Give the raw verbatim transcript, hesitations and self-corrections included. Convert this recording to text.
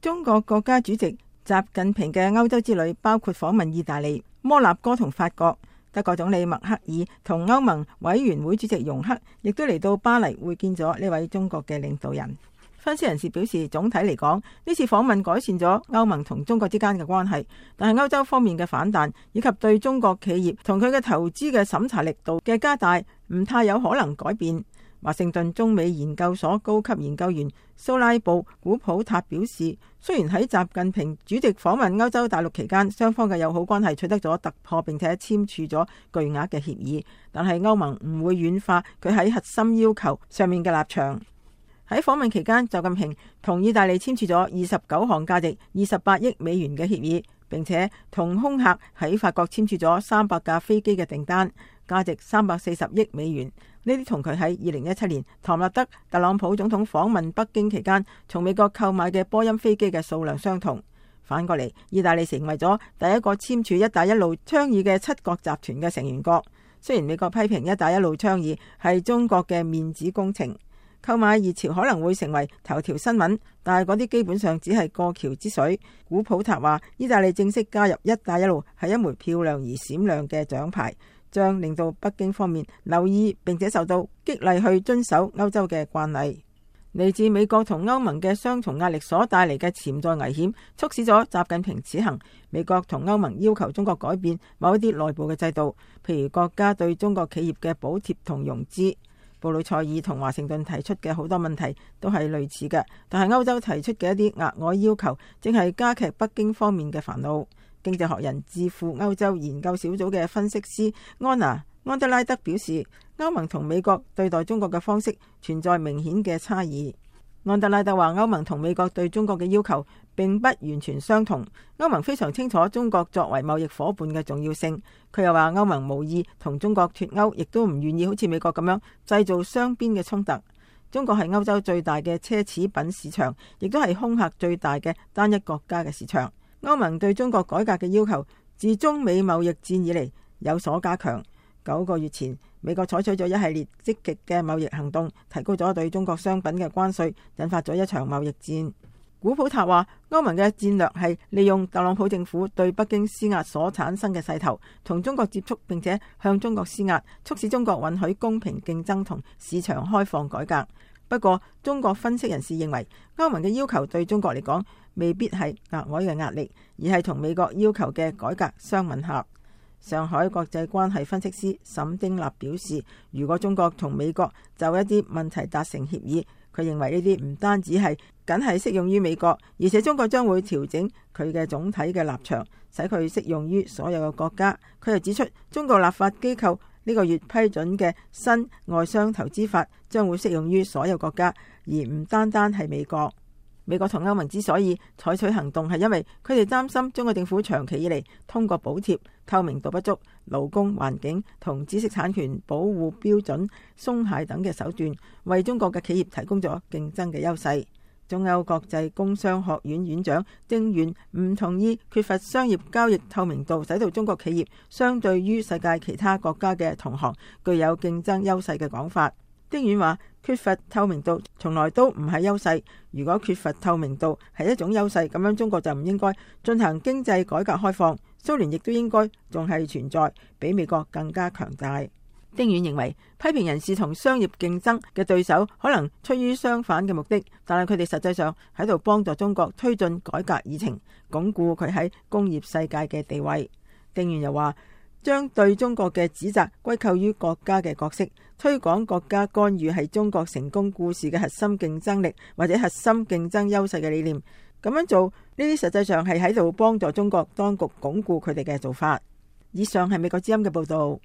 中國國家主席習近平嘅歐洲之旅包括訪問意大利、摩納哥同法國。德國總理默克爾同歐盟委員會主席容克亦都嚟到巴黎會見咗呢位中國嘅領導人。分析人士表示，總體嚟講，呢次訪問改善咗歐盟同中國之間嘅關係，但係歐洲方面嘅反彈以及對中國企業同佢嘅投資嘅審查力度嘅加大，唔太有可能改變。華盛頓中美研究所高級研究員蘇拉布古普塔表示，雖然喺習近平主席訪問歐洲大陸期間，雙方嘅友好關係取得咗突破，並且簽署咗巨額嘅協議，但係歐盟唔會軟化佢喺核心要求上面嘅立場。喺訪問期間，習近平同意大利簽署咗二十九項價值二十八億美元嘅協議，並且同空客喺法國簽署咗三百架飛機嘅訂單，價值三百四十億美元。呢啲同佢喺二零一七年唐納德特朗普總統訪問北京期間從美國購買嘅波音飛機嘅數量相同。反過嚟，意大利成為咗第一個簽署一帶一路倡議嘅七國集團嘅成員國。雖然美國批評一帶一路倡議係中國嘅面子工程，購買熱潮可能會成為頭條新聞，但係嗰啲基本上只係過橋之水。古普塔話，意大利正式加入一帶一路係一枚漂亮而閃亮嘅獎牌，將令到北京方面留意並且受到激勵去遵守歐洲嘅慣例。嚟自美國同歐盟嘅雙重壓力所帶嚟嘅潛在危險，促使咗習近平此行。美國同歐盟要求中國改變某一啲內部嘅制度，譬如國家對中國企業嘅補貼同融資。布魯塞爾同華盛頓提出嘅好多問題都係類似嘅，但係歐洲提出嘅一啲額外要求，正係加劇北京方面嘅煩惱。經濟學人智庫歐洲研究小組嘅分析師安娜安德拉德表示，歐盟同美國對待中國嘅方式存在明顯嘅差異。安德拉德話，歐盟同美國對中國嘅要求並不完全相同。歐盟非常清楚中國作為貿易夥伴嘅重要性。佢又話，歐盟無意同中國脫歐，亦都唔願意好似美國咁樣製造雙邊嘅衝突。中國係歐洲最大嘅奢侈品市場，亦都係空客最大嘅單一國家嘅市場。歐盟對中國改革嘅要求自中美貿易戰以嚟有所加強。九個月前，美國採取咗一系列積極嘅貿易行動，提高咗對中國商品嘅關稅，引發咗一場貿易戰。古普塔話，歐盟嘅戰略係利用特朗普政府對北京施壓所產生嘅勢頭，同中國接觸，並且向中國施壓，促使中國允許公平競爭同市場開放改革。不過，中國分析人士認為，歐盟嘅要求對中國嚟講未必係額外嘅壓力，而係同美國要求嘅改革相吻合。上海國際關係分析師沈丁立表示，如果中國同美國就一啲問題達成協議，佢認為呢啲唔單止係僅係適用於美國，而且中國將會調整佢嘅總體嘅立場，使佢適用於所有嘅國家。佢又指出，中國立法機構呢個月批准嘅新外商投資法將會適用於所有國家，而唔單單係美國。美國同歐盟之所以採取行動，係因為佢哋擔心中國政府長期以嚟通過補貼、透明度不足、勞工環境同知識產權保護標準鬆懈等嘅手段，為中國嘅企業提供咗競爭嘅優勢。中歐國際工商學院院長丁遠唔同意缺乏商業交易透明度，使到中國企業相對於世界其他國家嘅同行具有競爭優勢嘅講法。丁遠話，缺乏透明度從來都唔係優勢，如果缺乏透明度係一種優勢，咁樣中國就唔應該進行經濟改革開放，蘇聯亦都應該仲係存在，比美國更加強大。丁遠認為，批評人士同商業競爭嘅對手可能出於相反嘅目的，但係佢哋實際上喺度幫助中國推進改革議程，鞏固佢喺工業世界嘅地位。丁遠又話，將對中國嘅指責歸咎於國家嘅角色，推廣國家干預係中國成功故事嘅核心競爭力或者核心競爭優勢嘅理念。咁樣做，呢啲實際上係喺度幫助中國當局鞏固佢哋嘅做法。以上係美國之音嘅報道。